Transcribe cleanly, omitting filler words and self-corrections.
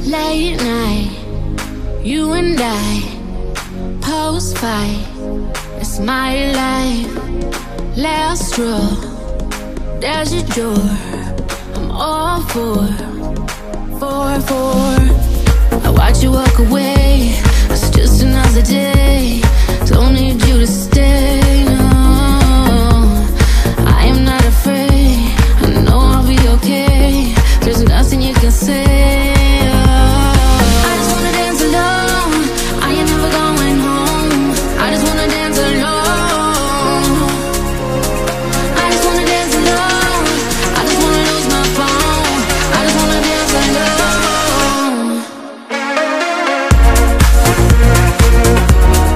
Late night, you and I, post-fight, it's my life. Last straw, there's your door. I'm all for. I watch you walk away. It's just another day. Don't need you to stay.